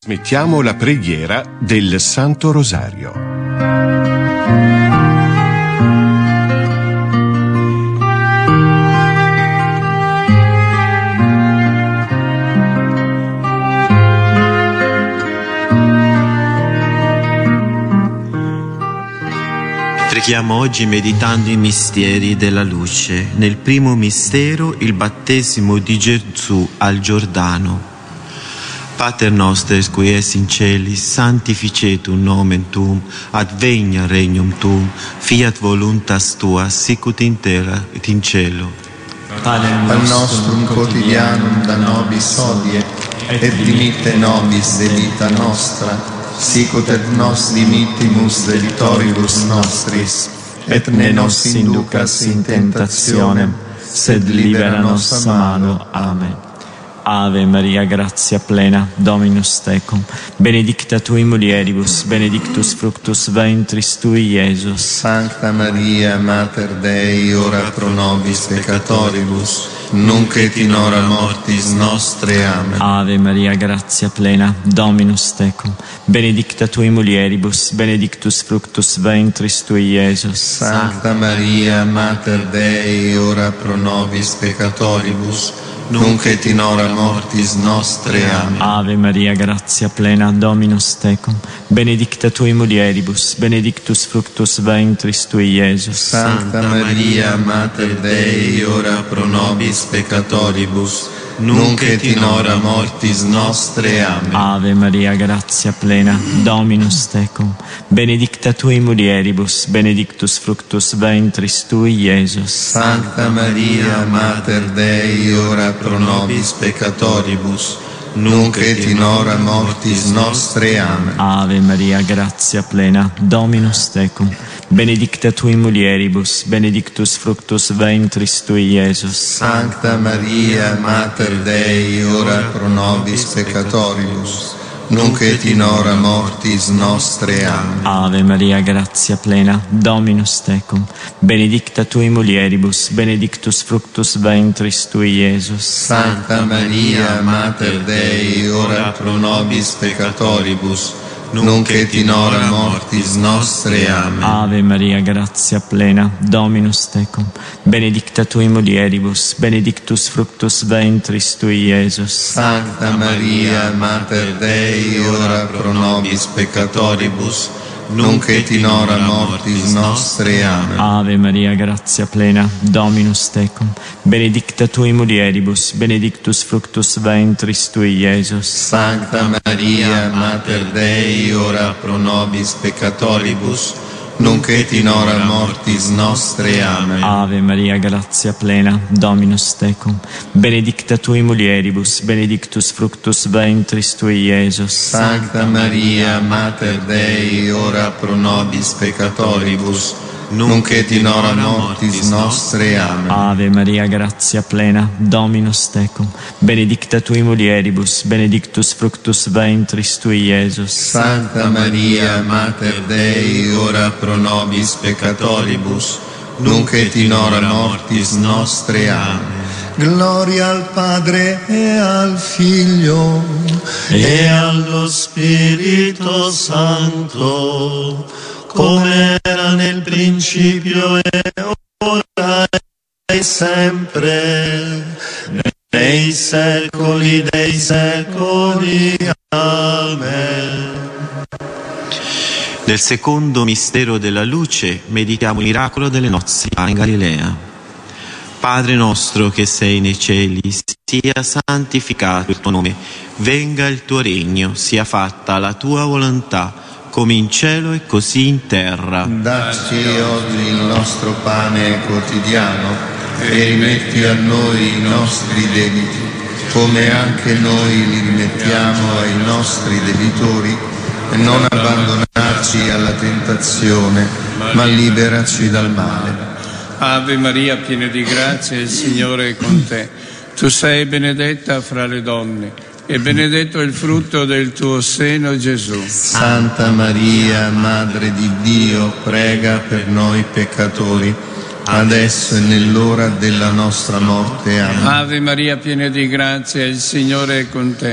Trasmettiamo la preghiera del Santo Rosario. Preghiamo oggi meditando i misteri della luce. Nel primo mistero, il battesimo di Gesù al Giordano. Pater noster, qui es in celis, sanctificetur nomen tuum, advenia regnum tuum, fiat voluntas tua, sicut in terra et in cielo. Panem nostrum quotidianum da nobis hodie, et dimitte nobis debita nostra, sicut et nos dimittimus debitoribus nostris, et ne nos inducas in tentationem, sed libera nos a malo. Amen. Ave Maria, gratia plena, Dominus tecum, benedicta tui mulieribus, benedictus fructus ventris tui, Iesus. Sancta Maria, Mater Dei, ora pro nobis peccatoribus, nunc et in hora mortis nostre. Amen. Ave Maria, gratia plena, Dominus tecum, benedicta tui mulieribus, benedictus fructus ventris tui, Iesus. Sancta Maria, Mater Dei, ora pro nobis peccatoribus, nunc et in hora mortis nostre. Amen. Ave Maria, gratia plena, Dominus tecum, benedicta tui mulieribus, benedictus fructus ventris tui, Iesus. Sancta Maria, Mater Dei, ora pro nobis peccatoribus, nunc et in hora mortis nostre. Amen. Ave Maria, gratia plena, Dominus tecum, benedicta tui mulieribus, benedictus fructus ventris tui, Iesus. Sancta Maria, Mater Dei, ora pro nobis peccatoribus, nunc et in hora mortis nostre. Amen. Ave Maria, gratia plena, Dominus tecum, benedicta tui mulieribus, benedictus fructus ventris tui, Iesus. Sancta Maria, Mater Dei, ora pro nobis peccatoribus, nunc et in hora mortis nostre. Amen. Ave Maria, gratia plena, Dominus tecum, benedicta tui mulieribus, benedictus fructus ventris tui, Iesus. Sancta Maria, Mater Dei, ora pro nobis peccatoribus, nunc et in hora mortis nostre. Amen. Ave Maria, gratia plena, Dominus tecum, benedicta tui mulieribus, benedictus fructus ventris tui, Iesus. Sancta Maria, Mater Dei, ora pro nobis peccatoribus, nunc et in hora mortis nostre. Amen. Ave Maria, gratia plena, Dominus tecum, benedicta tui mulieribus, benedictus fructus ventris tui, Iesus. Sancta Maria, Mater Dei, ora pro nobis peccatoribus, nunc et in hora mortis nostre. Amen. Ave Maria, gratia plena, Dominus tecum, benedicta tui mulieribus, benedictus fructus ventris tui, Iesus. Sancta Maria, Mater Dei, ora pro nobis peccatoribus, nunc et in hora mortis nostre. Amen. Ave Maria, gratia plena, Dominus tecum, benedicta tui mulieribus, benedictus fructus ventris tui, Iesus. Sancta Maria, Mater Dei, ora pro nobis peccatoribus, nunc et in hora mortis nostre. Amen. Gloria al Padre e al Figlio e allo Spirito Santo, come era nel principio e ora e sempre, nei secoli dei secoli. Amen. Nel secondo mistero della luce meditiamo il miracolo delle nozze in Galilea. Padre nostro che sei nei cieli, sia santificato il tuo nome, venga il tuo regno, sia fatta la tua volontà, come in cielo e così in terra. Dacci oggi il nostro pane quotidiano e rimetti a noi i nostri debiti, come anche noi li rimettiamo ai nostri debitori, e non abbandonarci alla tentazione, ma liberaci dal male. Ave Maria, piena di grazia, il Signore è con te. Tu sei benedetta fra le donne, e benedetto è il frutto del tuo seno, Gesù. Santa Maria, Madre di Dio, prega per noi peccatori, adesso e nell'ora della nostra morte. Amen. Ave Maria, piena di grazia, il Signore è con te.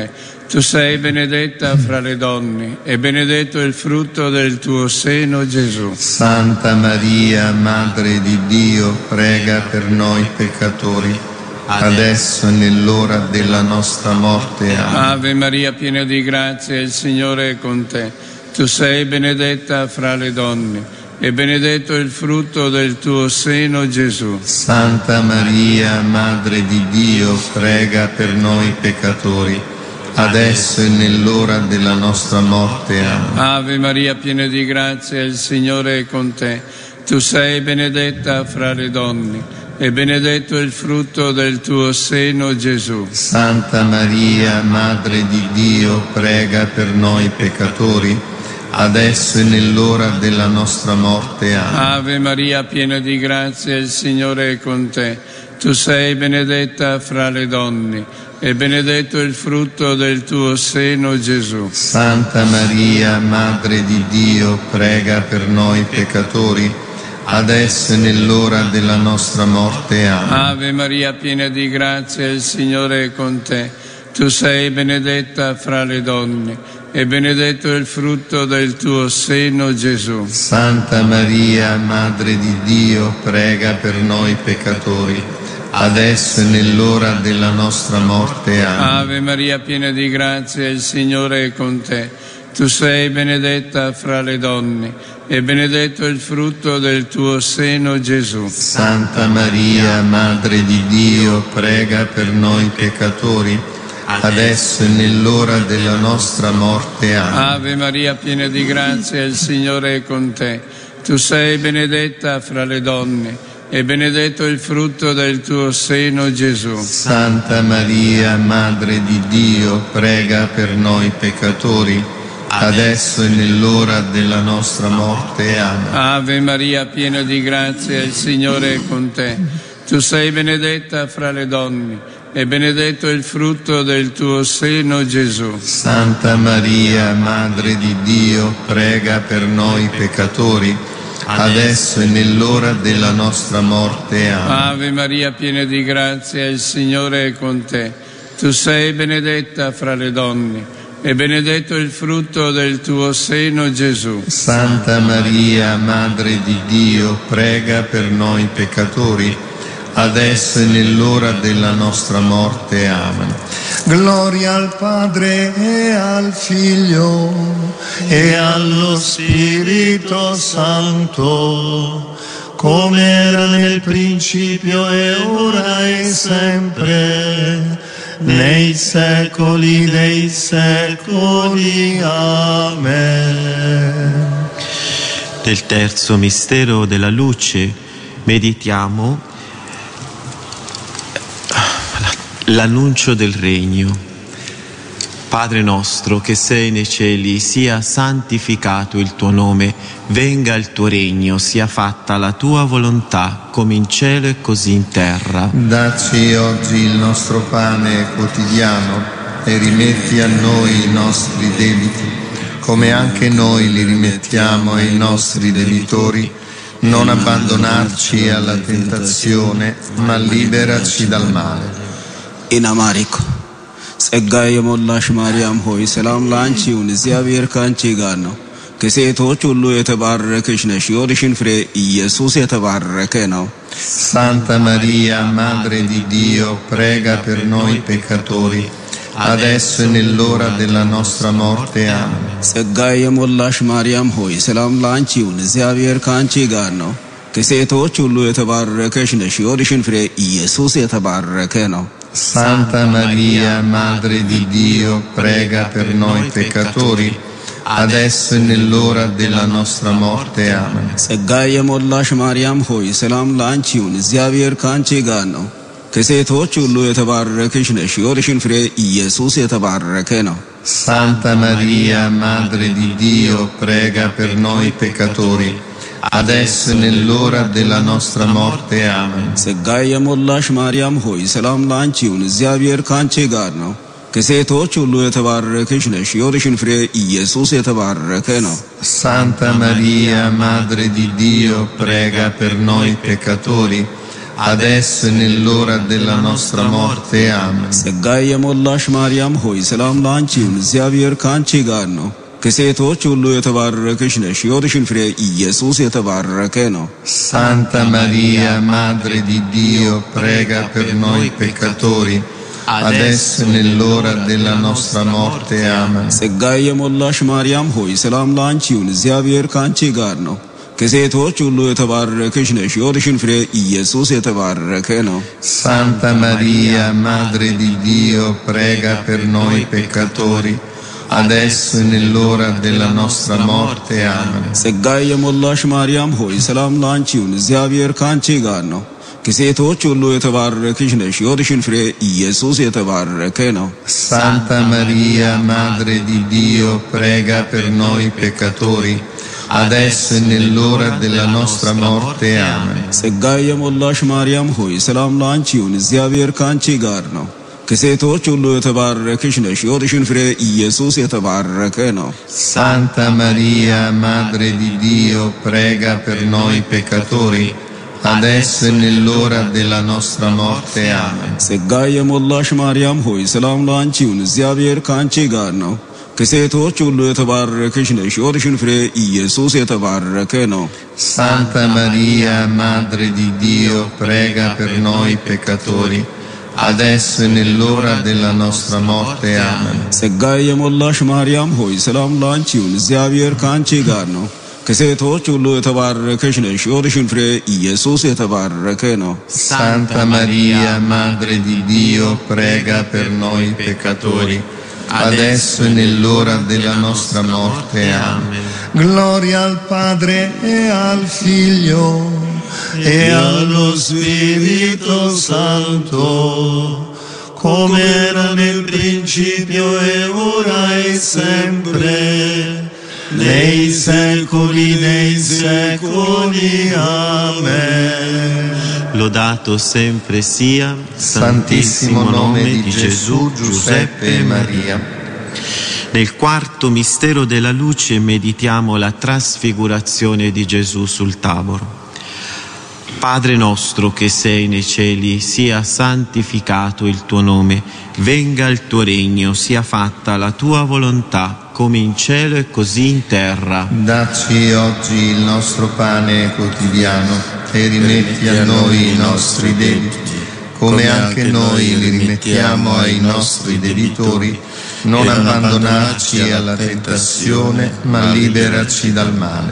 Tu sei benedetta fra le donne e benedetto il frutto del tuo seno, Gesù. Santa Maria, Madre di Dio, prega per noi peccatori, adesso e nell'ora della nostra morte. Amen. Ave Maria, piena di grazia, il Signore è con te. Tu sei benedetta fra le donne e benedetto il frutto del tuo seno, Gesù. Santa Maria, Madre di Dio, prega per noi peccatori, adesso e nell'ora della nostra morte. Amen. Ave Maria, piena di grazia, il Signore è con te. Tu sei benedetta fra le donne e benedetto il frutto del tuo seno, Gesù. Santa Maria, Madre di Dio, prega per noi peccatori, adesso e nell'ora della nostra morte. Amen. Ave Maria, piena di grazia, il Signore è con te. Tu sei benedetta fra le donne e benedetto il frutto del tuo seno, Gesù. Santa Maria, Madre di Dio, prega per noi peccatori, adesso e nell'ora della nostra morte. Amen. Ave Maria, piena di grazia, il Signore è con te. Tu sei benedetta fra le donne e benedetto il frutto del tuo seno, Gesù. Santa Maria, Madre di Dio, prega per noi peccatori, adesso e nell'ora della nostra morte. Amen. Ave Maria, piena di grazia, il Signore è con te. Tu sei benedetta fra le donne e benedetto il frutto del tuo seno, Gesù. Santa Maria, Madre di Dio, prega per noi peccatori, adesso e nell'ora della nostra morte. Amen. Ave Maria, piena di grazia, il Signore è con te. Tu sei benedetta fra le donne e benedetto il frutto del tuo seno, Gesù. Santa Maria, Madre di Dio, prega per noi peccatori, adesso e nell'ora della nostra morte. Amen. Ave Maria, piena di grazia, il Signore è con te. Tu sei benedetta fra le donne e benedetto il frutto del tuo seno, Gesù. Santa Maria, Madre di Dio, prega per noi peccatori, adesso e nell'ora della nostra morte. Amen. Ave Maria, piena di grazia, il Signore è con te. Tu sei benedetta fra le donne e benedetto il frutto del tuo seno, Gesù. Santa Maria, Madre di Dio, prega per noi peccatori, adesso e nell'ora della nostra morte. Amen. Gloria al Padre e al Figlio e allo Spirito Santo, come era nel principio e ora e sempre, nei secoli dei secoli. Amen. Del terzo mistero della luce meditiamo l'annuncio del regno. Padre nostro che sei nei cieli, sia santificato il tuo nome, venga il tuo regno, sia fatta la tua volontà, come in cielo e così in terra. Dacci oggi il nostro pane quotidiano e rimetti a noi i nostri debiti, come anche noi li rimettiamo ai nostri debitori. Non abbandonarci alla tentazione, ma liberaci dal male. ኢናማሪኮ ጸጋ የሞላሽ ማርያም ሆይ ሰላም ላንቺ ይሁን። እግዚአብሔር ካንቺ ጋር ነው። ከሴቶች ሁሉ የተባረክሽ ነሽ፣ የሆድሽን ፍሬ ኢየሱስ የተባረከ ነው። Santa Maria, Madre di Dio, prega per noi peccatori, adesso e nell'ora della nostra morte. Amen. ጸጋ የሞላሽ ማርያም ሆይ ሰላም ላንቺ ይሁን። እግዚአብሔር ካንቺ ጋር ነው። ከሴቶች ሁሉ የተባረክሽ ነሽ፣ የሆድሽን ፍሬ ኢየሱስ የተባረከ ነው። Santa Maria, Madre di Dio, prega per noi peccatori, adesso e nell'ora della nostra morte. Amen. ጸጋ የሞላሽ ማርያም ሆይ ሰላም ላንቺ ይሁን። እግዚአብሔር ካንቺ ጋር ነው። ከሴቶች ሁሉ የተባረክሽ ነሽ፣ የሆድሽን ፍሬ ኢየሱስ የተባረከ ነው። Santa Maria, Madre di Dio, prega per noi peccatori, adesso e nell'ora della nostra morte. Amen. ጸጋ የሞላሽ ማርያም ሆይ ሰላም ላንቺ ይሁን። እግዚአብሔር ካንቺ ጋር ነው። ከሴቶች ሁሉ የተባረክሽ ነሽ፣ የሆድሽን ፍሬ ኢየሱስ የተባረከ ነው። Santa Maria, Madre di Dio, prega per noi peccatori, adesso e nell'ora della nostra morte. Amen. ጸጋዬ የሞላሽ ማርያም ሆይ ሰላም ላንቺ ይሁን፣ እግዚአብሔር ካንቺ ጋር ነው። ከሴቶች ሁሉ የተባረክሽ ነሽ፣ የሆድሽን ፍሬ ኢየሱስ የተባረከ ነው። Santa Maria, Madre di Dio, prega per noi peccatori, adesso e nell'ora della nostra morte. Amen. ጸጋዬ የሞላሽ ማርያም ሆይ ሰላም ላንቺ ይሁን፣ እግዚአብሔር ካንቺ ጋር ነው። ከሴቶች ሁሉ የተባረክሽ ነሽ፣ የሆድሽን ፍሬ ኢየሱስ የተባረከ ነው። Santa Maria, Madre di Dio, prega per noi peccatori, adesso e nell'ora della nostra morte. Amen. ጸጋዬ የሞላሽ ማርያም ሆይ ሰላም ላንቺ ይሁን፣ እግዚአብሔር ካንቺ ጋር ነው። ከሴቶች ሁሉ የተባረክሽ ነሽ፣ የሆድሽን ፍሬ ኢየሱስ የተባረከ ነው። Santa Maria, Madre di Dio, prega per noi peccatori, adesso e nell'ora della nostra morte. Amen. ጸጋዬ የሞላሽ ማርያም ሆይ ሰላም ላንቺ ይሁን፣ እግዚአብሔር ካንቺ ጋር ነው። ከሴቶች ሁሉ የተባረክሽ ነሽ፣ የሆድሽን ፍሬ ኢየሱስ የተባረከ ነው። Santa Maria, Madre di Dio, prega per noi peccatori, adesso e nell'ora della nostra morte. Amen. ጸጋዬ የሞላሽ ማርያም ሆይ ሰላም ላንቺ ይሁን፣ እግዚአብሔር ካንቺ ጋር ነው። ከሴቶች ሁሉ የተባረክሽ ነሽ፣ የሆድሽን ፍሬ ኢየሱስ የተባረከ ነው። Santa Maria, Madre di Dio, prega per noi peccatori, adesso e nell'ora della nostra morte. Amen. ጸጋዬ የሞላሽ ማርያም ሆይ ሰላም ላንቺ ይሁን፣ እግዚአብሔር ካንቺ ጋር ነው። ከሴቶች ሁሉ የተባረክሽ ነሽ፣ የሆድሽን ፍሬ ኢየሱስ የተባረከ ነው። Santa Maria, Madre di Dio, prega per noi peccatori, adesso e nell'ora della nostra morte. Amen. Gloria al Padre e al Figlio e allo Spirito Santo, come era nel principio e ora e sempre, nei secoli dei secoli. Amen. Lodato sempre sia Santissimo nome di Gesù, Giuseppe e Maria. Nel quarto mistero della luce meditiamo la trasfigurazione di Gesù sul Tabor. Padre nostro che sei nei cieli, sia santificato il tuo nome, venga il tuo regno, sia fatta la tua volontà, come in cielo e così in terra. Dacci oggi il nostro pane quotidiano e rimetti a noi i nostri debiti, come anche noi li rimettiamo ai nostri debitori. Non abbandonarci alla tentazione, ma liberaci dal male.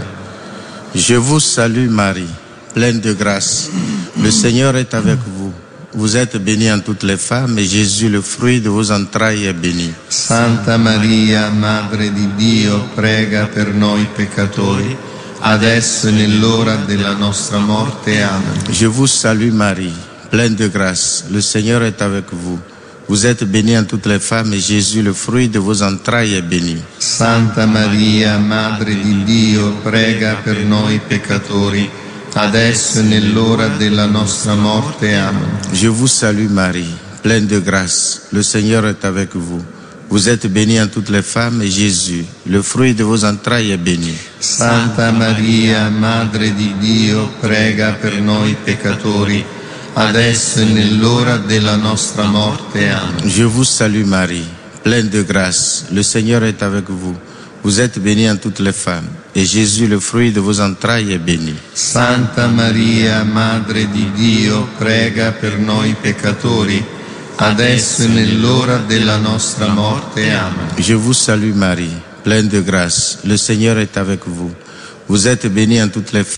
Je vous salue Marie, pleine de grâce. Le Seigneur est avec vous. Vous êtes bénie en toutes les femmes et Jésus, le fruit de vos entrailles, est béni. Santa Maria, Madre di Dio, prega per noi peccatori, adesso e nell'ora della nostra morte. Amen. Je vous salue Marie, pleine de grâce. Le Seigneur est avec vous. Vous êtes bénie en toutes les femmes et Jésus, le fruit de vos entrailles, est béni. Santa Maria, Madre di Dio, prega per noi peccatori, adesso e nell'ora della nostra morte. Amen. Je vous salue Marie, pleine de grâce. Le Seigneur est avec vous. Vous êtes bénie en toutes les femmes et Jésus, le fruit de vos entrailles, est béni. Santa Maria, Madre di Dio, prega per noi peccatori, adesso e nell'ora della nostra morte. Amen. Je vous salue Marie, pleine de grâce. Le Seigneur est avec vous. Vous êtes bénie en toutes les femmes et Jésus, le fruit de vos entrailles, est béni. Santa Maria, Madre di Dio, prega per noi peccatori, adesso e nell'ora della nostra morte. Amen. Je vous salue Marie, pleine de grâce. Le Seigneur est avec vous. Vous êtes bénie en toutes les femmes.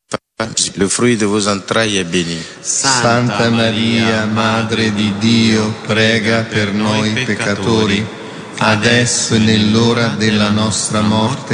Le fruit de vos entrailles est béni. Santa Maria, Madre di Dio, prega per noi peccatori, adesso e nell'ora della nostra morte.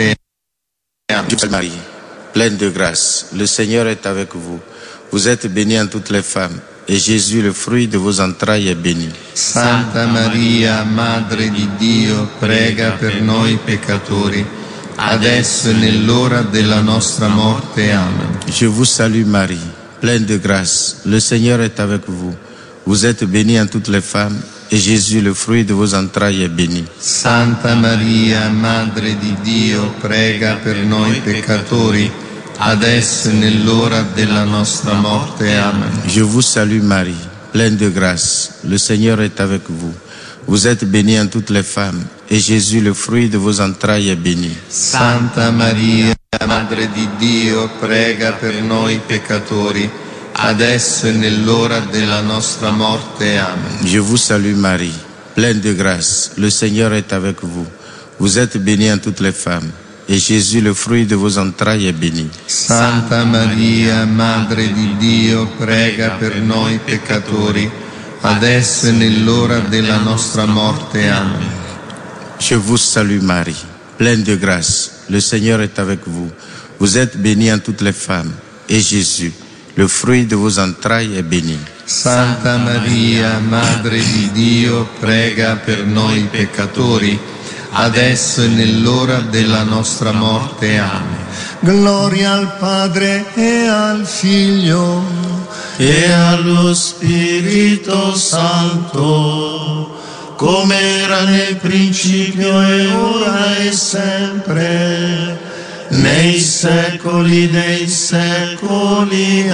Amen. Marie, pleine de grâce, le Seigneur est avec vous. Vous êtes bénie en toutes les femmes, et Jésus, le fruit de vos entrailles, est béni. Santa Maria, Madre di Dio, prega per noi peccatori, adesso e nell'ora della nostra morte. Amen. Je vous salue Marie, pleine de grâce, le Seigneur est avec vous. Vous êtes bénie en toutes les femmes, et Jésus, le fruit de vos entrailles, est béni. Santa Maria, Madre di Dio, prega per noi peccatori, adesso e nell'ora della nostra morte. Amen. Je vous salue Marie, pleine de grâce, le Seigneur est avec vous. Vous êtes bénie en toutes les femmes, et Jésus, le fruit de vos entrailles, est béni. Santa Maria, Madre di Dio, prega per noi peccatori, adesso e nell'ora della nostra morte. Amen. Je vous salue Marie, pleine de grâce, le Seigneur est avec vous. Vous êtes bénie en toutes les femmes, et Jésus, le fruit de vos entrailles, est béni. Santa Maria, Madre di Dio, prega per noi peccatori, adesso e nell'ora della nostra morte. Amen. Je vous salue Marie, pleine de grâce, le Seigneur est avec vous. Vous êtes bénie en toutes les femmes, et Jésus, le fruit de vos entrailles, est béni. Santa Maria, Madre di Dio, prega per noi peccatori, adesso e nell'ora della nostra morte. Amen. Gloria al Padre e al Figlio E allo Spirito Santo, come era nel principio e ora e sempre, nei secoli dei secoli.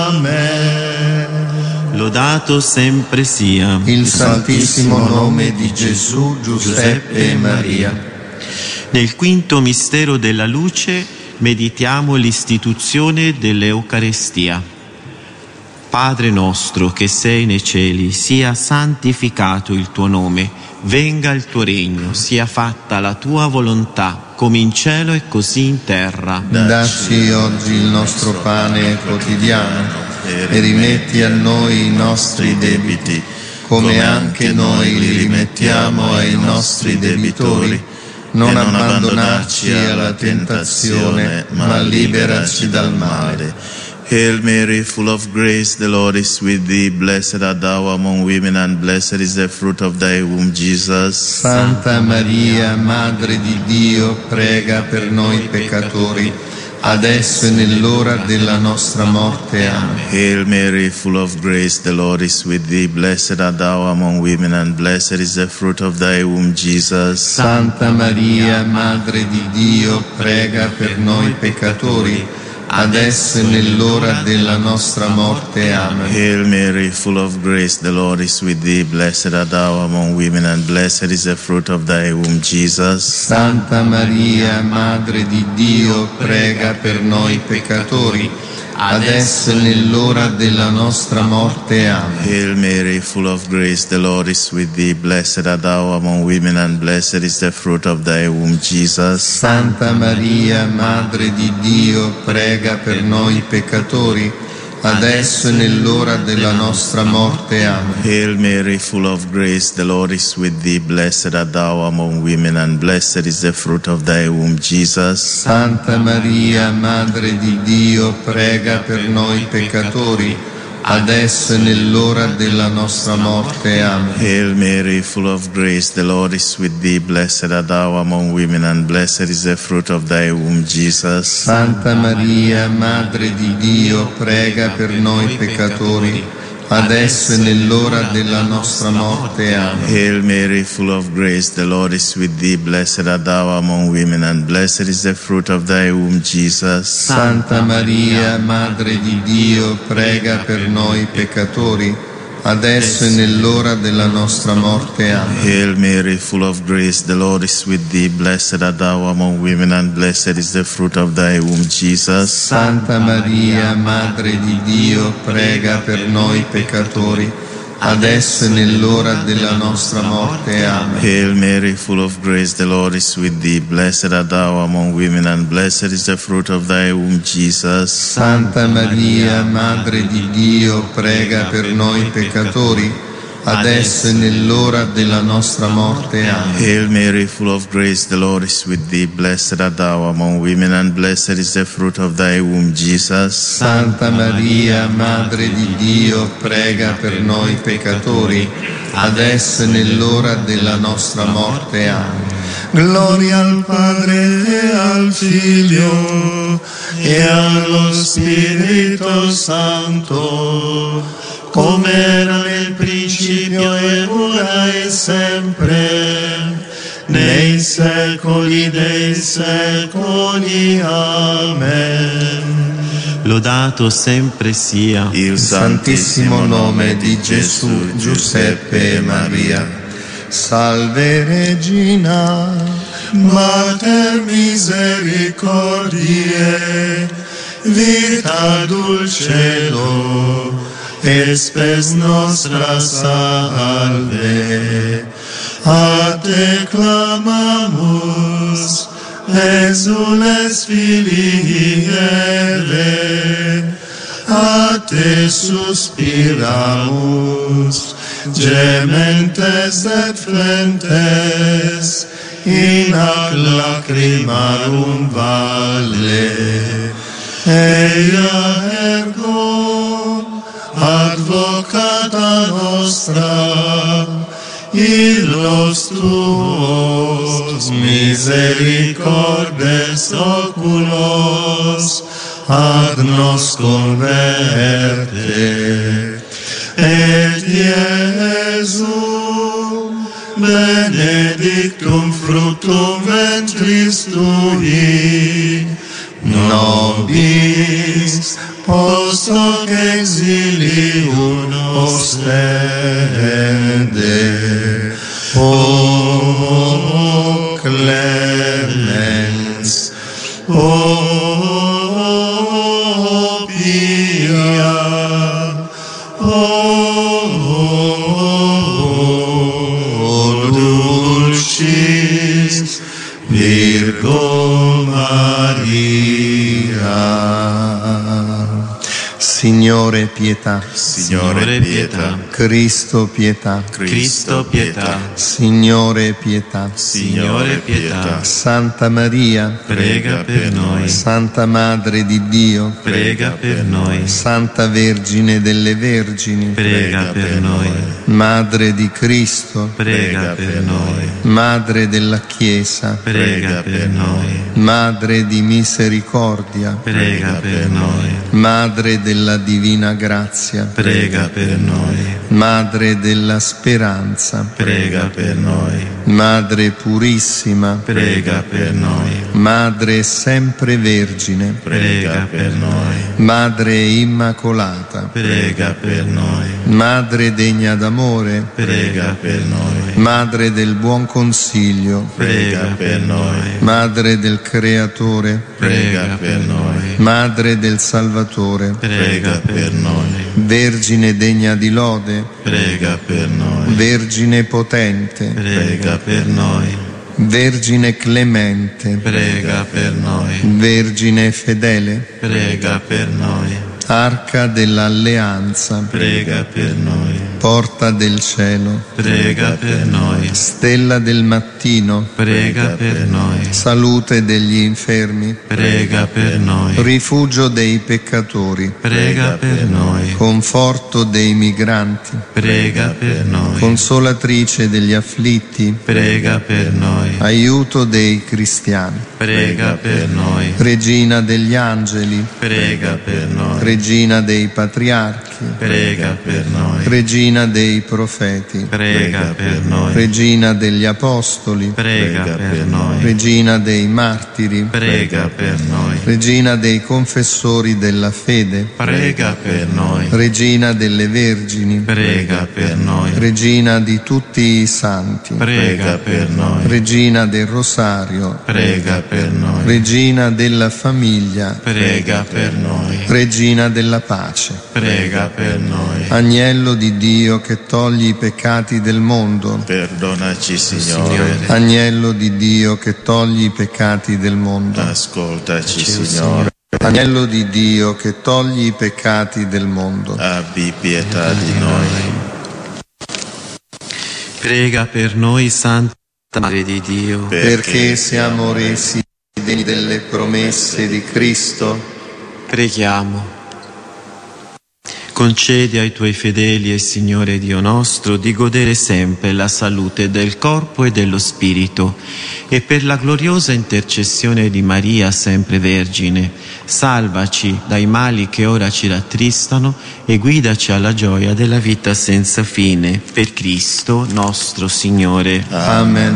Amen. Lodato sempre sia il santissimo nome di Gesù, Giuseppe e Maria. Nel quinto mistero della luce meditiamo l'istituzione dell'Eucarestia. Padre nostro che sei nei cieli, sia santificato il tuo nome, venga il tuo regno, sia fatta la tua volontà, come in cielo e così in terra. Dacci oggi il nostro pane quotidiano e rimetti a noi i nostri debiti, come anche noi li rimettiamo ai nostri debitori. Non abbandonarci alla tentazione, ma liberaci dal male. Hail Mary, full of grace, the Lord is with thee. Blessed art thou among women, and blessed is the fruit of thy womb, Jesus. Santa Maria, Madre di Dio, prega per noi peccatori, adesso e nell'ora della nostra morte. Amen. Hail Mary, full of grace, the Lord is with thee. Blessed art thou among women, and blessed is the fruit of thy womb, Jesus. Santa Maria, Madre di Dio, prega per noi peccatori, adesso e nell'ora della nostra morte. Amen. Hail Mary, full of grace, the Lord is with thee. Blessed art thou among women, and blessed is the fruit of thy womb, Jesus. Santa Maria, Madre di Dio, prega per noi peccatori, adesso e nell'ora della nostra morte. Amen. Hail Mary, full of grace, the Lord is with thee. Blessed art thou among women, and blessed is the fruit of thy womb, Jesus. Santa Maria, Madre di Dio, prega per noi peccatori, adesso e nell'ora della nostra morte. Amen. Hail Mary, full of grace, the Lord is with thee. Blessed art thou among women, and blessed is the fruit of thy womb, Jesus. Santa Maria, Madre di Dio, prega per noi peccatori, adesso e nell'ora della nostra morte. Amen. Hail Mary, full of grace, the Lord is with thee. Blessed art thou among women, and blessed is the fruit of thy womb, Jesus. Santa Maria, Madre di Dio, prega per noi peccatori, adesso e nell'ora della nostra morte. Amen. Hail Mary, full of grace, the Lord is with thee. Blessed art thou among women, and blessed is the fruit of thy womb, Jesus. Santa Maria, Madre di Dio, prega per noi peccatori, adesso e nell'ora della nostra morte. Amen. Hail Mary, full of grace, the Lord is with thee. Blessed art thou among women, and blessed is the fruit of thy womb, Jesus. Santa Maria, Madre di Dio, prega per noi peccatori, adesso e nell'ora della nostra morte. Amen. Hail Mary, full of grace, the Lord is with thee. Blessed art thou among women, and blessed is the fruit of thy womb, Jesus. Santa Maria, Madre di Dio, prega per noi peccatori, adesso e nell'ora della nostra morte. Amen. Hail Mary, full of grace, the Lord is with thee. Blessed art thou among women, and blessed is the fruit of thy womb, Jesus. Santa Maria, Madre di Dio, prega per noi peccatori, adesso e nell'ora della nostra morte. Amen. Gloria al Padre e al Figlio e allo Spirito Santo, come era nel principio e ora e sempre, nei secoli dei secoli. Amen. lodato sempre sia il santissimo nome di Gesù, Giuseppe e Maria. Salve Regina, Mater misericordiae, vita dulcedo, et spes nostra salve. A te clamamus, exules filii Eve, a te suspiramus, gementes et flentes, in ac lacrimarum vale. Eia ergo, advocata nostra, illos tuos misericordes oculos ad nos converte. Et Iesum benedictum fructum ventris tui, nobis post hoc exilium ostende. O clemens, o pia, o dulcis Virgo Maria. Signore pietà, Signore pietà, Cristo pietà, Cristo pietà, Signore pietà, Signore pietà, Santa Maria, prega per noi, Santa Madre di Dio, prega per noi, Santa Vergine delle Vergini, prega per noi, Madre di Cristo, prega per noi, Madre della Chiesa, prega per noi, Madre di misericordia, prega per noi, Madre della divina grazia, prega per noi, Madre della speranza, prega per noi, Madre purissima, prega per noi, Madre sempre vergine, prega per noi, Madre immacolata, prega per noi, Madre degna d'amore, prega per noi, Madre del buon consiglio, prega per noi, Madre del Creatore, prega per noi, Madre del Salvatore, prega per noi, Vergine degna di lode, prega per noi, Vergine potente, prega per noi, Vergine clemente, prega per noi, Vergine fedele, prega per noi, Arca dell'alleanza, prega per noi, Porta del cielo, prega per noi, Stella del mattino, prega per noi, Salute degli infermi, prega per noi, Rifugio dei peccatori, prega per noi, Conforto dei migranti, prega per noi, Consolatrice degli afflitti, prega per noi, Aiuto dei cristiani, prega per noi, Regina degli angeli, prega per noi, Regina dei patriarchi, prega per noi, Regina dei profeti, prega per noi, Regina degli apostoli, prega per noi, Regina dei martiri, prega per noi, Regina dei confessori della fede, prega per noi, Regina delle vergini, prega per noi, Regina di tutti i santi, prega per noi, Regina del rosario, prega per noi, Regina della famiglia, prega per noi, Regina della pace, prega per noi, Agnello di Dio che togli i peccati del mondo, Perdonaci, Signore. Agnello di Dio che togli i peccati del mondo, Ascoltaci, Signore. Agnello di Dio che togli i peccati del mondo, Abbi pietà di noi. prega per noi, Santa Madre di Dio, perché siamo resi degni delle promesse di Cristo. preghiamo. Concedi ai tuoi fedeli, Signore Dio nostro, di godere sempre la salute del corpo e dello spirito, e per la gloriosa intercessione di Maria sempre Vergine, salvaci dai mali che ora ci rattristano e guidaci alla gioia della vita senza fine, per Cristo nostro Signore. Amen.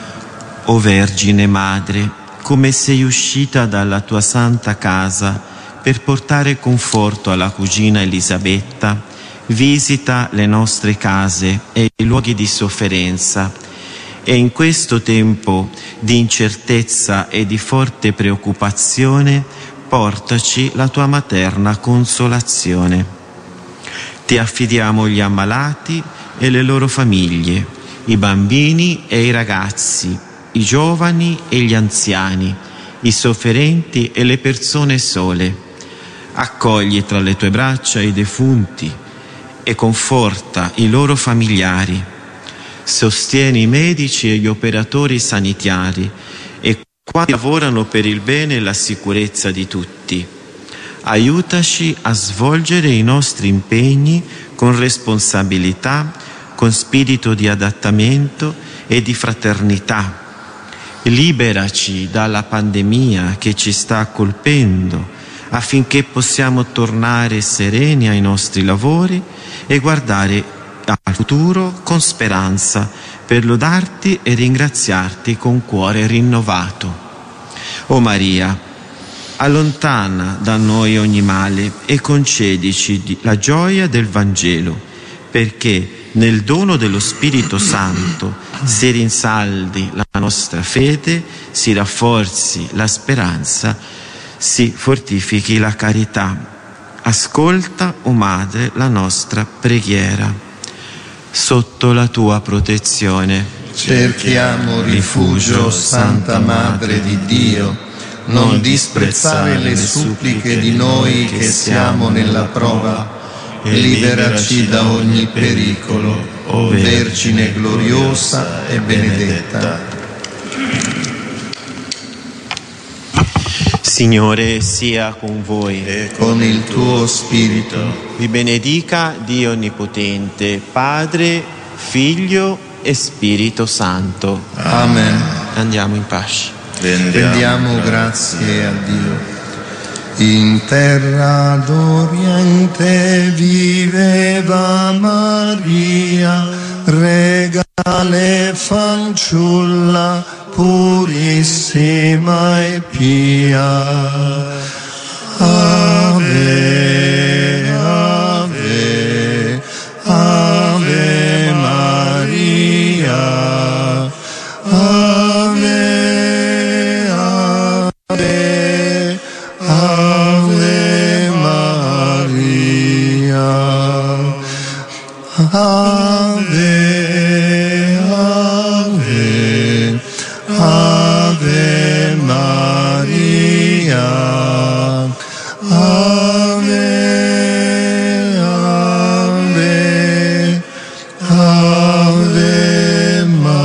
O Vergine Madre, come sei uscita dalla tua santa casa, per portare conforto alla cugina Elisabetta, visita le nostre case e i luoghi di sofferenza e in questo tempo di incertezza e di forte preoccupazione portaci la tua materna consolazione. Ti affidiamo gli ammalati e le loro famiglie, i bambini e i ragazzi, i giovani e gli anziani, i sofferenti e le persone sole. Accogli tra le tue braccia i defunti e conforta i loro familiari. Sostieni i medici e gli operatori sanitari e quanti lavorano per il bene e la sicurezza di tutti. Aiutaci a svolgere i nostri impegni con responsabilità, con spirito di adattamento e di fraternità. Liberaci dalla pandemia che ci sta colpendo, affinché possiamo tornare sereni ai nostri lavori e guardare al futuro con speranza, per lodarti e ringraziarti con cuore rinnovato. O Maria, allontana da noi ogni male e concedici la gioia del Vangelo, perché nel dono dello Spirito Santo si rinsaldi la nostra fede, si rafforzi la speranza, si fortifichi la carità. Ascolta, o Madre, la nostra preghiera. Sotto la tua protezione cerchiamo rifugio, Santa Madre di Dio. Non disprezzare le suppliche di noi che siamo nella prova, e liberaci da ogni pericolo, o Vergine gloriosa e benedetta. Signore sia con voi e con il tuo spirito. Vi benedica Dio Onnipotente, Padre, Figlio e Spirito Santo. Amen. Andiamo in pace. Rendiamo grazie a Dio. In terra d'Oriente viveva Maria, regale fanciulla, purissima e pia. Ave, ave, ave Maria. Ave, ave, ave Maria. Ave, ave, ave Maria. Ave, ave, ave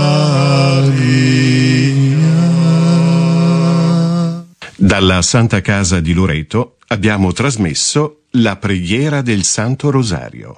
Maria. Dalla Santa Casa di Loreto abbiamo trasmesso la preghiera del Santo Rosario.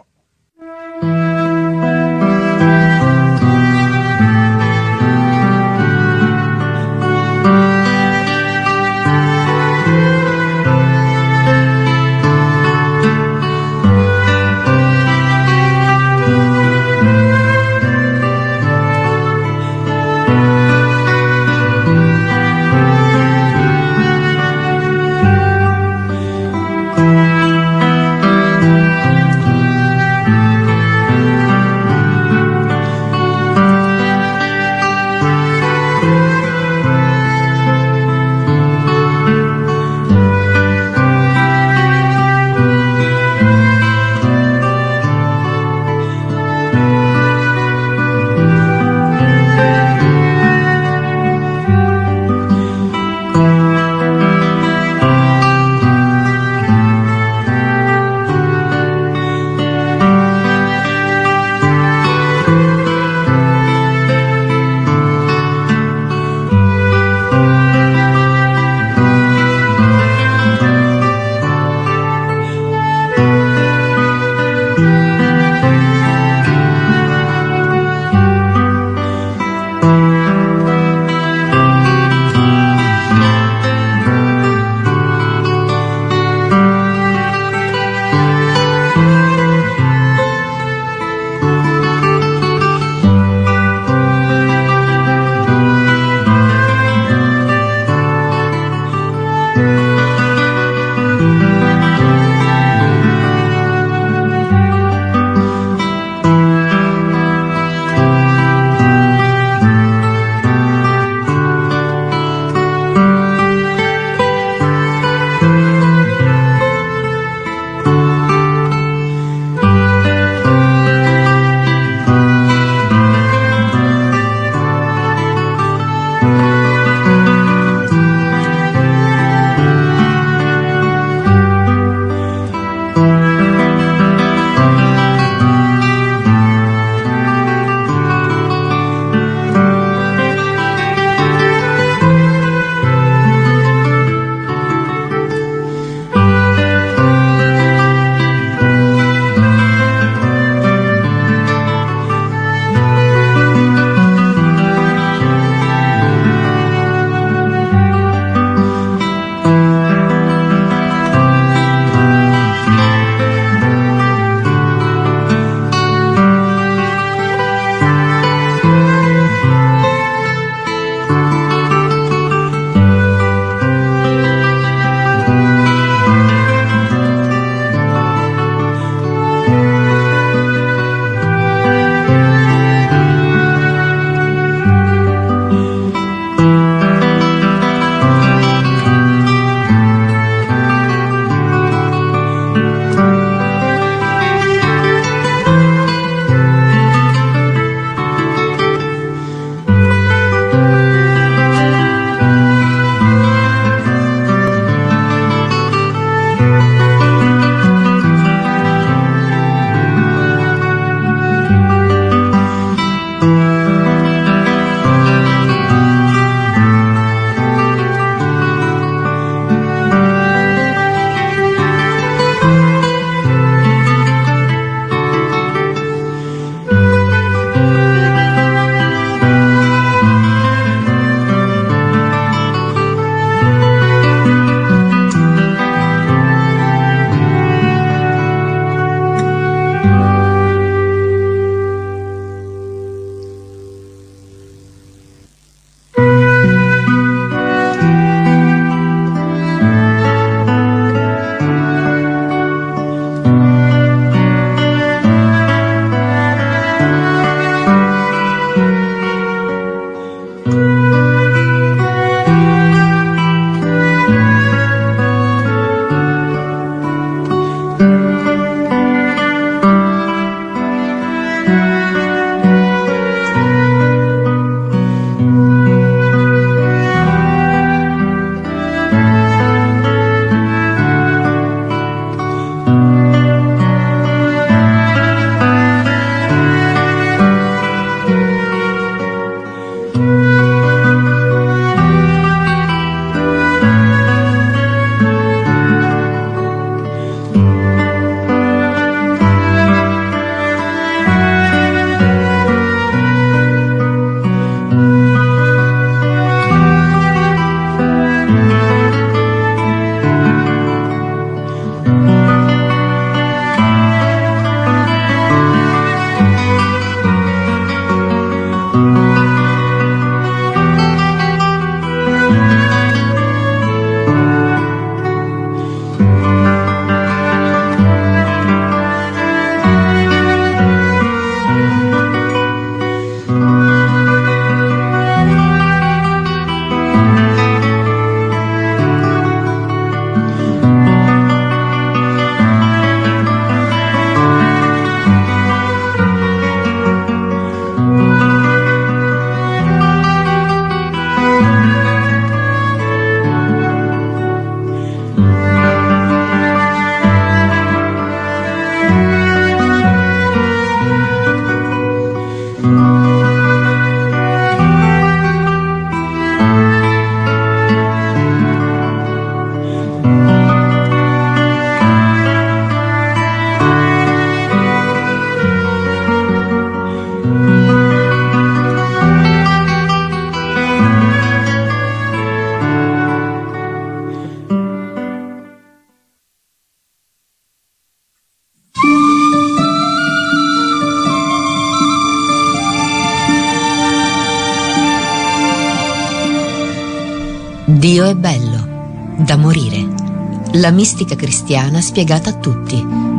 Dio è bello, da morire. La mistica cristiana spiegata a tutti.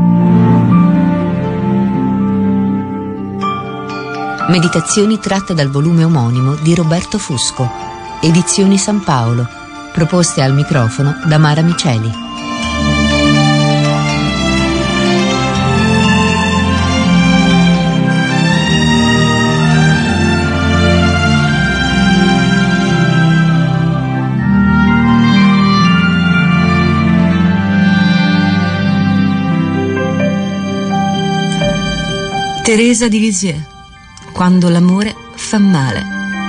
Meditazioni tratte dal volume omonimo di Roberto Fusco, Edizioni San Paolo, proposte al microfono da Mara Miceli. Teresa di Lisieux, quando l'amore fa male.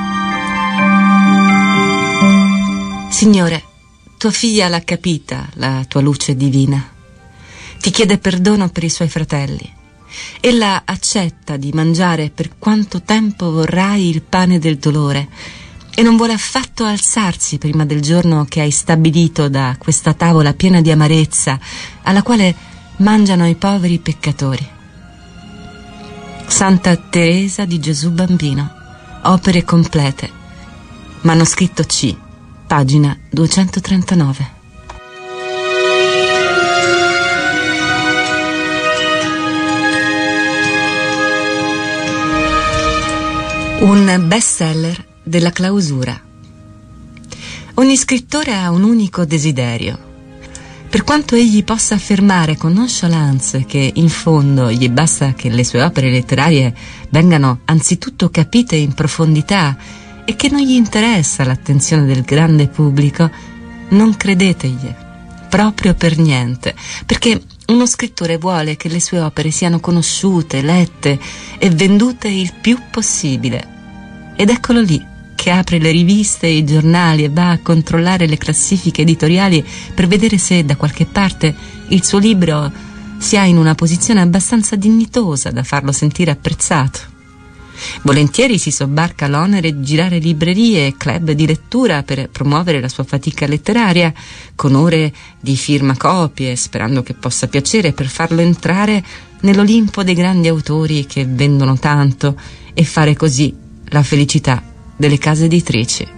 Signore, tua figlia l'ha capita, la tua luce divina. Ti chiede perdono per i suoi fratelli. Ella accetta di mangiare per quanto tempo vorrai il pane del dolore e non vuole affatto alzarsi prima del giorno che hai stabilito da questa tavola piena di amarezza alla quale mangiano i poveri peccatori. Santa Teresa di Gesù Bambino, opere complete, manoscritto C, pagina 239. Un bestseller della clausura. Ogni scrittore ha un unico desiderio. Per quanto egli possa affermare con nonchalance che in fondo gli basta che le sue opere letterarie vengano anzitutto capite in profondità e che non gli interessa l'attenzione del grande pubblico, non credetegli, proprio per niente, perché uno scrittore vuole che le sue opere siano conosciute, lette e vendute il più possibile. Ed eccolo lì, che apre le riviste e i giornali e va a controllare le classifiche editoriali per vedere se da qualche parte il suo libro sia in una posizione abbastanza dignitosa da farlo sentire apprezzato. Volentieri si sobbarca l'onere di girare librerie e club di lettura per promuovere la sua fatica letteraria, con ore di firmacopie, sperando che possa piacere per farlo entrare nell'Olimpo dei grandi autori che vendono tanto e fare così la felicità delle case editrici.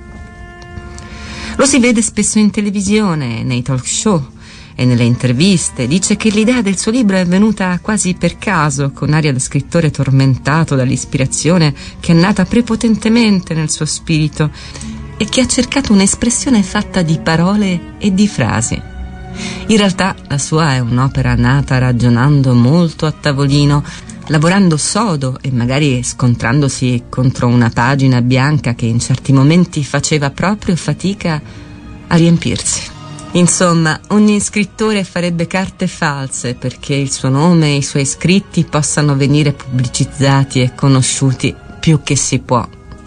Lo si vede spesso in televisione, nei talk show e nelle interviste. Dice che l'idea del suo libro è venuta quasi per caso, con aria da scrittore tormentato dall'ispirazione che è nata prepotentemente nel suo spirito e che ha cercato un'espressione fatta di parole e di frasi. In realtà la sua è un'opera nata ragionando molto a tavolino, lavorando sodo e magari scontrandosi contro una pagina bianca che in certi momenti faceva proprio fatica a riempirsi. Insomma, ogni scrittore farebbe carte false perché il suo nome e i suoi scritti possano venire pubblicizzati e conosciuti più che si può.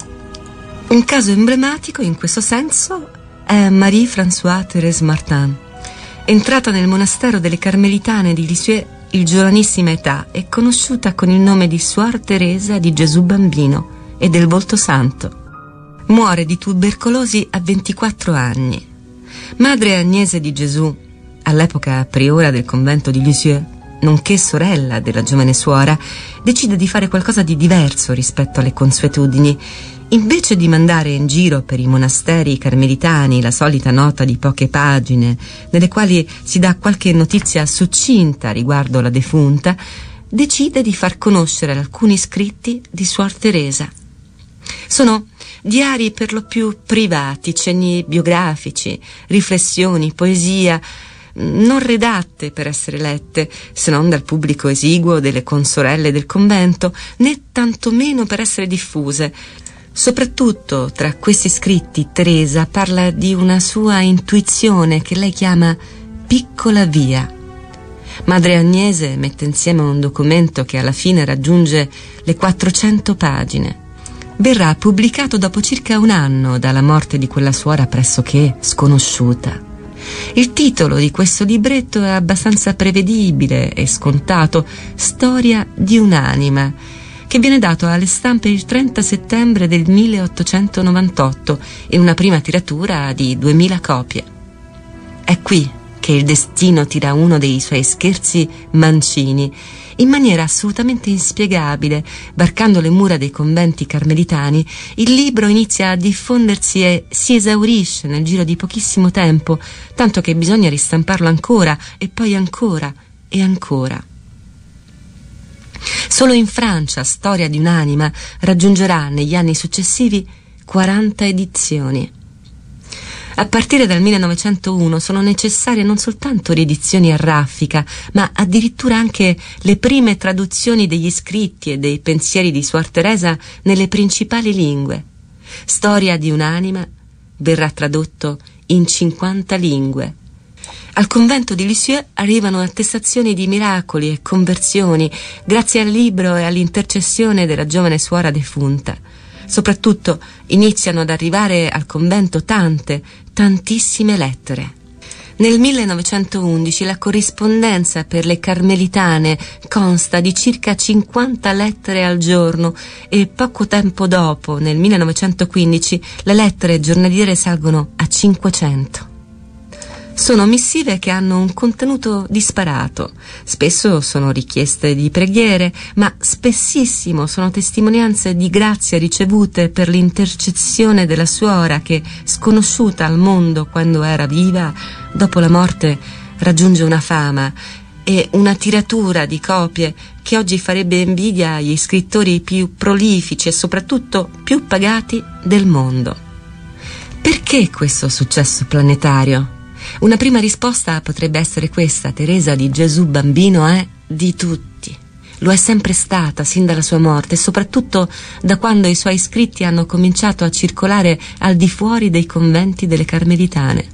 Un caso emblematico in questo senso è Marie-Françoise Thérèse Martin, entrata nel monastero delle Carmelitane di Lisieux in giovanissima età e conosciuta con il nome di Suor Teresa di Gesù Bambino e del Volto Santo. Muore di tubercolosi a 24 anni. Madre Agnese di Gesù, all'epoca priora del convento di Lisieux, nonché sorella della giovane suora, decide di fare qualcosa di diverso rispetto alle consuetudini. Invece di mandare in giro per i monasteri carmelitani la solita nota di poche pagine, nelle quali si dà qualche notizia succinta riguardo la defunta, decide di far conoscere alcuni scritti di Suor Teresa. Sono diari per lo più privati, cenni biografici, riflessioni, poesia, non redatte per essere lette, se non dal pubblico esiguo delle consorelle del convento, né tantomeno per essere diffuse. Soprattutto tra questi scritti Teresa parla di una sua intuizione che lei chiama piccola via. Madre Agnese mette insieme un documento che alla fine raggiunge le 400 pagine. Verrà pubblicato dopo circa un anno dalla morte di quella suora pressoché sconosciuta. Il titolo di questo libretto è abbastanza prevedibile e scontato: Storia di un'anima, che viene dato alle stampe il 30 settembre del 1898 in una prima tiratura di 2000 copie. È qui che il destino tira uno dei suoi scherzi mancini In maniera assolutamente inspiegabile, varcando le mura dei conventi carmelitani, il libro inizia a diffondersi e si esaurisce nel giro di pochissimo tempo, tanto che bisogna ristamparlo ancora e poi ancora e ancora. Solo in Francia Storia di un'anima raggiungerà negli anni successivi 40 edizioni. A partire dal 1901 sono necessarie non soltanto riedizioni a raffica, ma addirittura anche le prime traduzioni degli scritti e dei pensieri di Suor Teresa nelle principali lingue. Storia di un'anima verrà tradotto in 50 lingue. Al convento di Lisieux arrivano attestazioni di miracoli e conversioni grazie al libro e all'intercessione della giovane suora defunta. Soprattutto iniziano ad arrivare al convento tantissime lettere. Nel 1911 la corrispondenza per le carmelitane consta di circa 50 lettere al giorno e poco tempo dopo, nel 1915, le lettere giornaliere salgono a 500. Sono missive che hanno un contenuto disparato. Spesso sono richieste di preghiere, ma spessissimo sono testimonianze di grazie ricevute per l'intercessione della suora che, sconosciuta al mondo quando era viva, dopo la morte raggiunge una fama e una tiratura di copie che oggi farebbe invidia agli scrittori più prolifici e soprattutto più pagati del mondo. Perché questo successo planetario? Una prima risposta potrebbe essere questa: Teresa di Gesù bambino è di tutti. Lo è sempre stata sin dalla sua morte e soprattutto da quando i suoi scritti hanno cominciato a circolare al di fuori dei conventi delle carmelitane.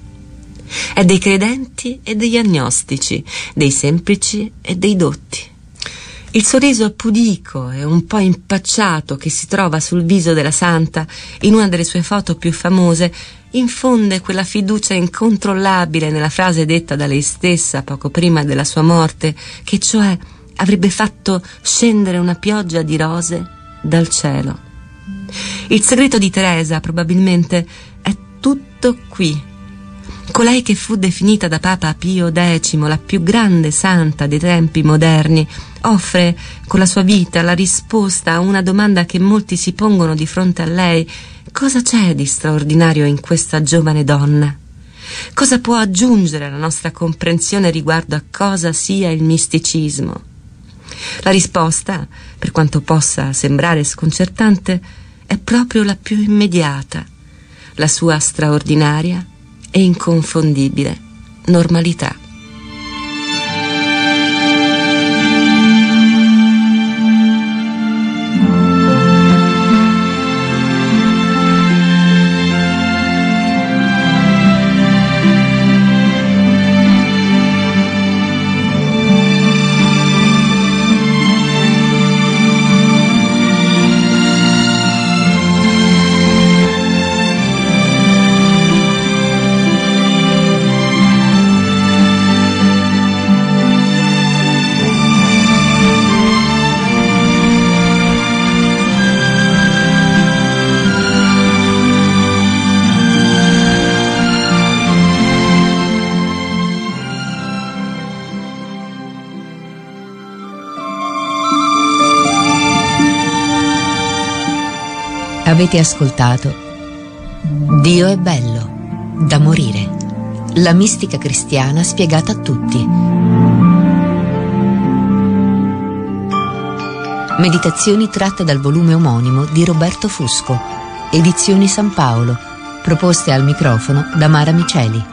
È dei credenti e degli agnostici, dei semplici e dei dotti. Il sorriso pudico e un po' impacciato che si trova sul viso della santa in una delle sue foto più famose infonde quella fiducia incontrollabile nella frase detta da lei stessa poco prima della sua morte, che cioè avrebbe fatto scendere una pioggia di rose dal cielo. Il segreto di Teresa probabilmente è tutto qui. Colei che fu definita da Papa Pio X la più grande santa dei tempi moderni offre con la sua vita la risposta a una domanda che molti si pongono di fronte a lei: cosa c'è di straordinario in questa giovane donna? Cosa può aggiungere alla nostra comprensione riguardo a cosa sia il misticismo? La risposta, per quanto possa sembrare sconcertante, è proprio la più immediata: la sua straordinaria e inconfondibile normalità. Avete ascoltato Dio è bello, da morire. La mistica cristiana spiegata a tutti. Meditazioni tratte dal volume omonimo di Roberto Fusco, Edizioni San Paolo, proposte al microfono da Mara Miceli.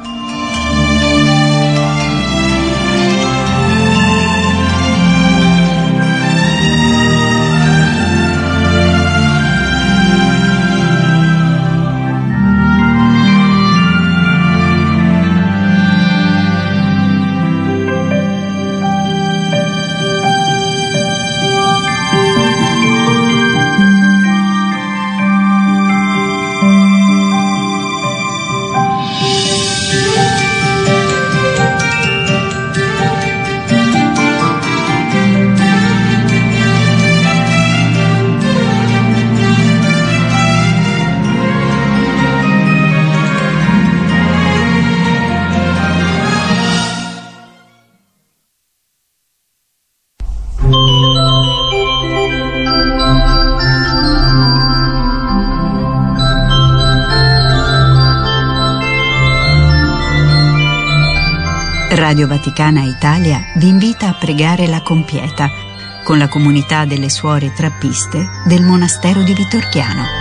Radio Vaticana Italia vi invita a pregare la Compieta con la comunità delle suore trappiste del monastero di Vitorchiano.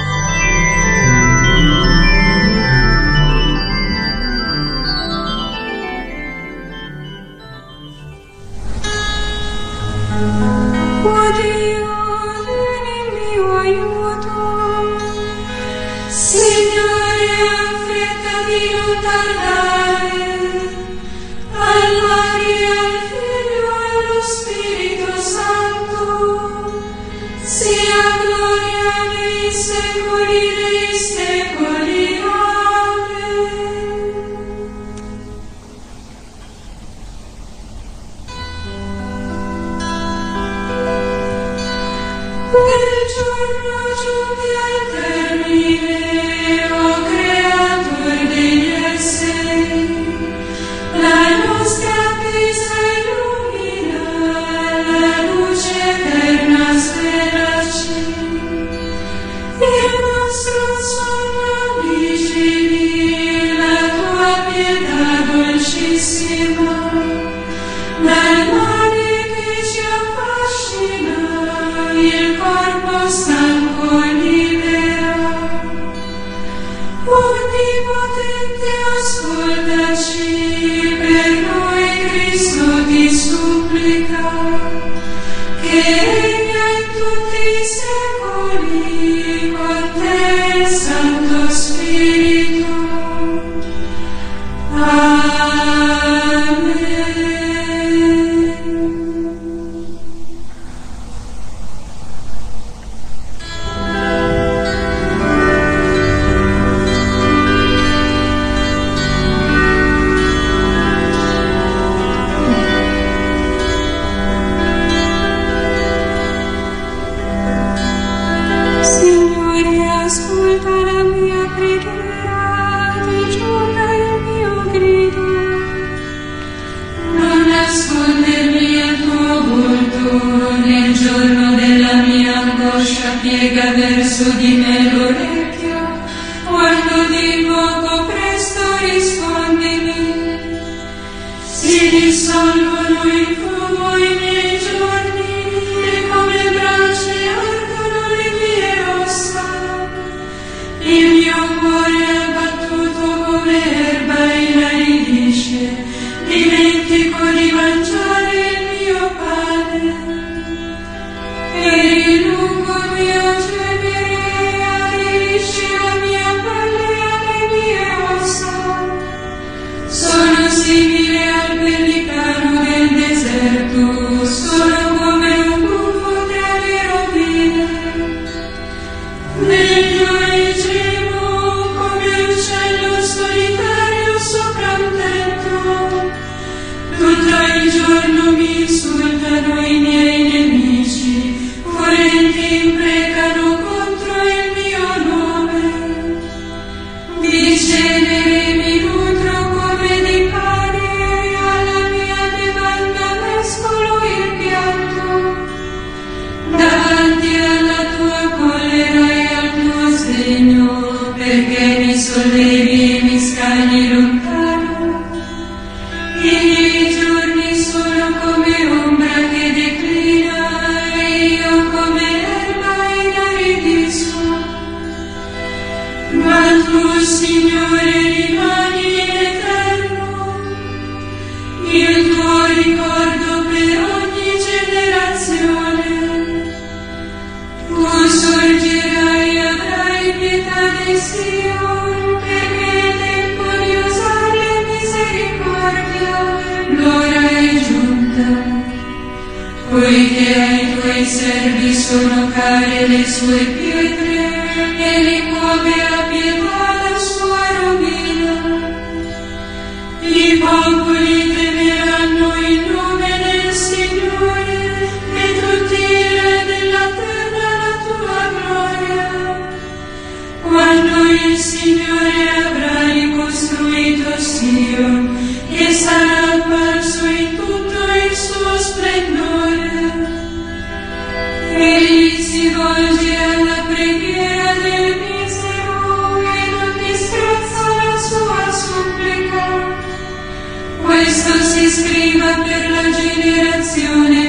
Questo si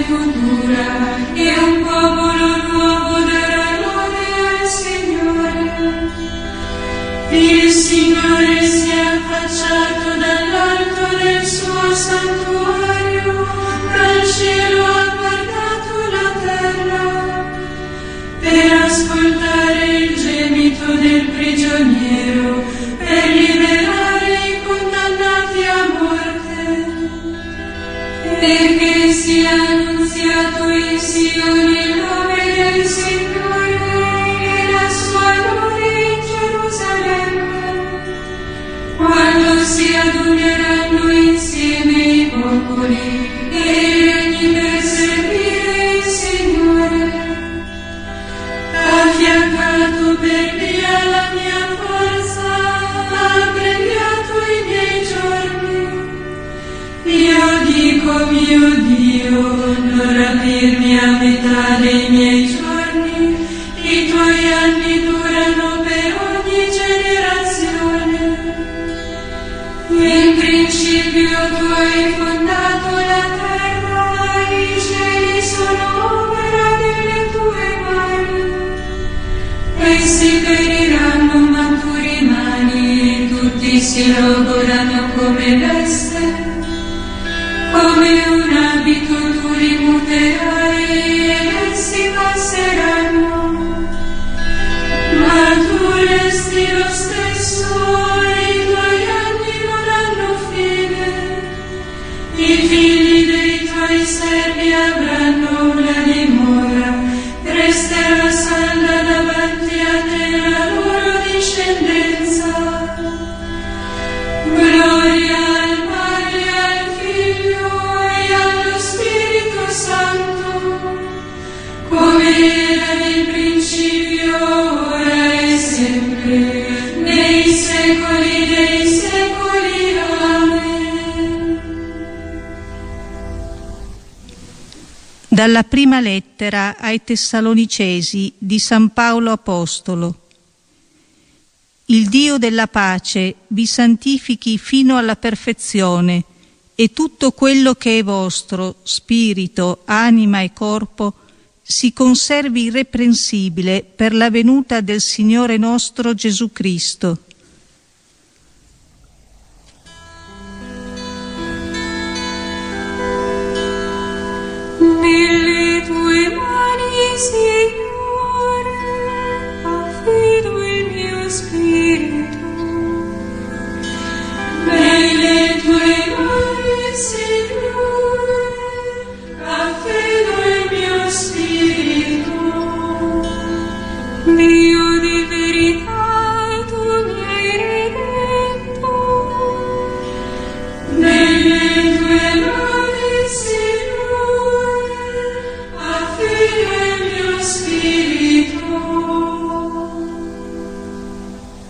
futura e un popolo nuovo darà lode al Signore. Il Signore si è affacciato dall'alto del suo santuario, dal cielo ha guardato la terra per ascoltare il gemito del prigioniero, per liberare i condannati a morte, perché sia annunziato in Sione il nome del Signore e la sua gloria in Gerusalemme. Quando si adoreranno insieme i popoli e i regni per servire il Signore, ha fiancato per via la mia forza, ha abbreviato i miei giorni. Io dico, mio Dio, non rapirmi a metà dei miei giorni, i tuoi anni durano per ogni generazione. In principio tu hai fondato la terra, i cieli sono opera delle tue mani. Essi periranno ma tu rimani, e tutti si rogoranno come veste. Come un abito tu rimuterai ed essi passeranno, ma tu resti lo stesso e i tuoi anni non hanno fine. I figli dei tuoi servi avranno una dimora, resterà salda davanti a te la loro discendenza. Gloria al Padre, al Figlio e allo Spirito Santo, come era nel principio, ora e sempre, nei secoli dei secoli. Amen. Dalla prima lettera ai Tessalonicesi di San Paolo Apostolo. Il Dio della pace vi santifichi fino alla perfezione, e tutto quello che è vostro, spirito, anima e corpo, si conservi irreprensibile per la venuta del Signore nostro Gesù Cristo. Nelle tue mani, Signore, affido il mio spirito. Nelle tue mani, Signore, affido il mio spirito. Dio di verità, tu mi hai redento. Nelle tue mani, Signore, affido il mio spirito.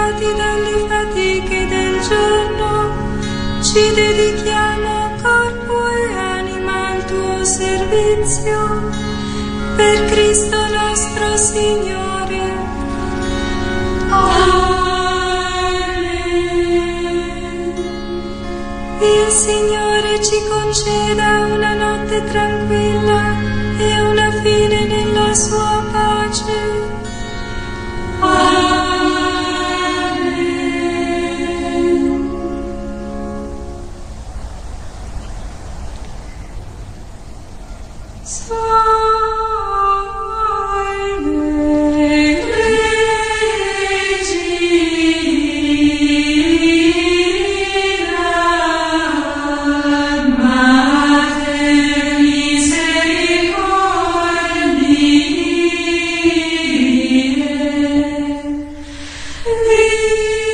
sollevati dalle fatiche del giorno, ci dedichiamo corpo e anima al tuo servizio. Per Cristo nostro Signore. Amen. Il Signore ci conceda una notte tranquilla e una fine nella sua pace. Amen. Misericordiae,